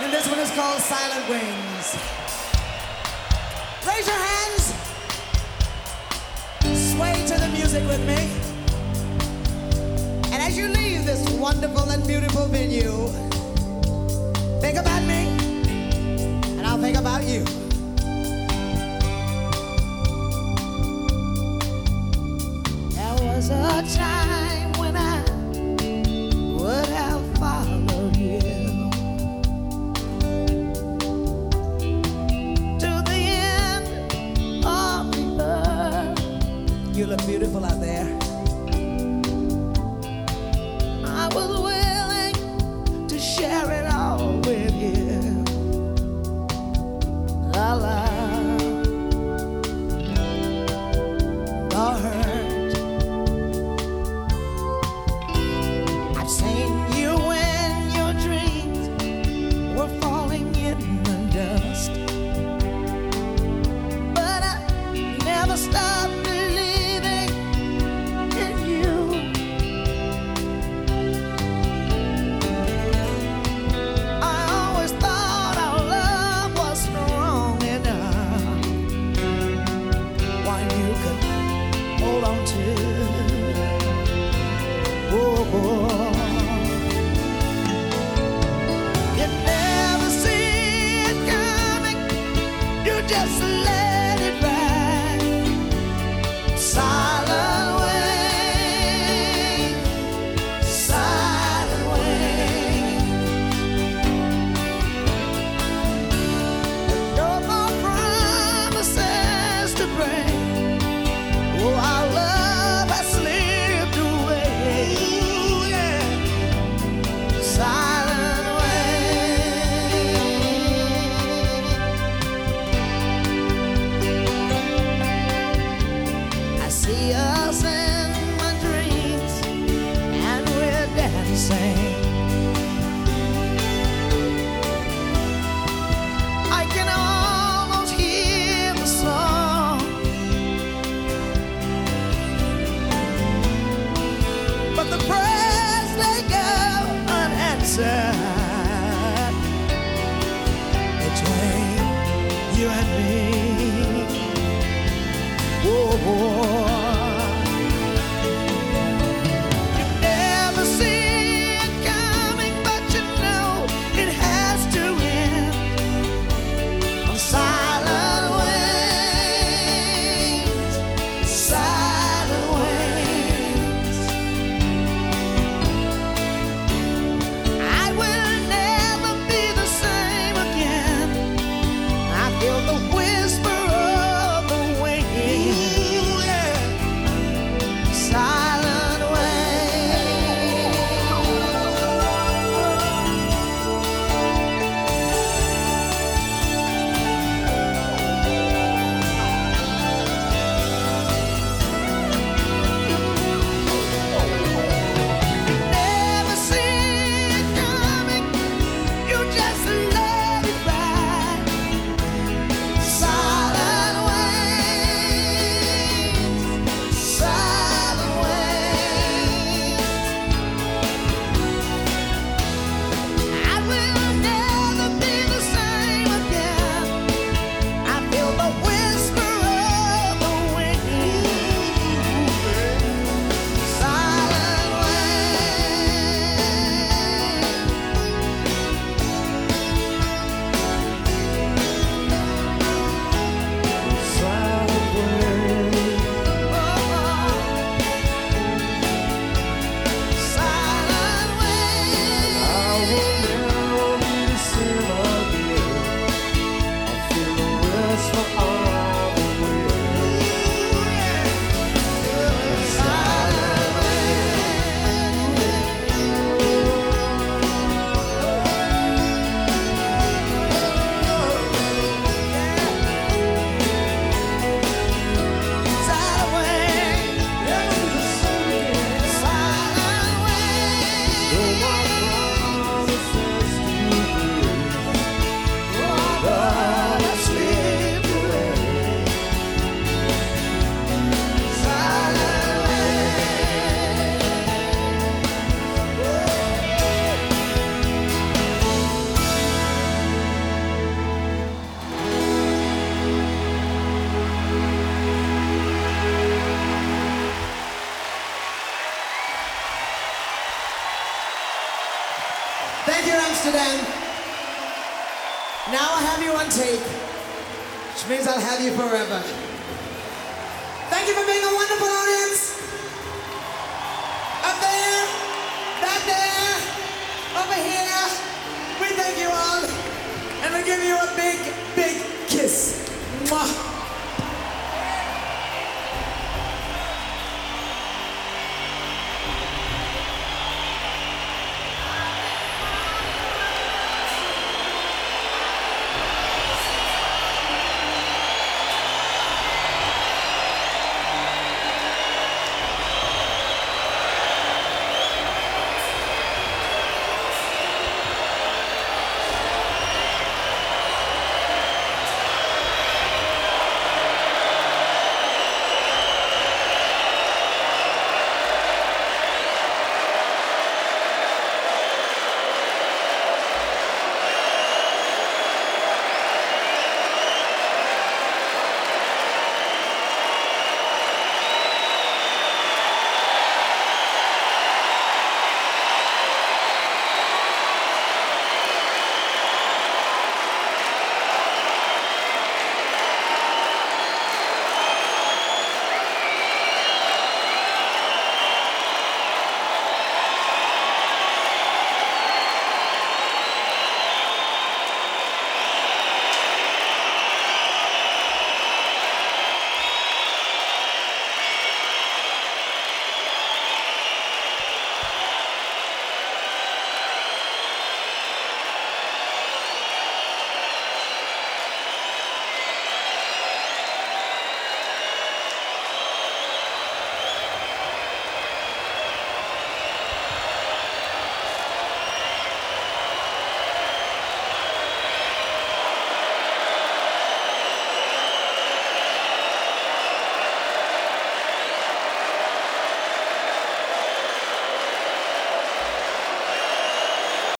And this one is called Silent Wings. Raise your hands. Sway to the music with me. And as you leave this wonderful and beautiful venue, think about me, and I'll think about you. There was a time when I would have followed you to the end of the earth. You look beautiful out there. I was willing to share it all with you. The love, the hurt. I've seen you when your dreams were falling in the dust, but I never stopped believing in you. I always thought our love was strong enough, one you could hold on to. Oh, you never see it coming, you just let it ride. Silent wing, silent wing. No more promises to break. Oh, our love has slipped away. Silent wing. I see us in my dreams, and we're dancing. I can almost hear the song, but the prayers they go unanswered between you and me. Oh, you never see it coming, but you know it has to end. On silent wings, silent wings. I will never be the same again. I feel the whisper of the wind. then. Now I have you on tape, which means I'll have you forever. Thank you for being a wonderful audience. Up there, back there, over here. We thank you all, and we give you a big, big kiss. Mwah.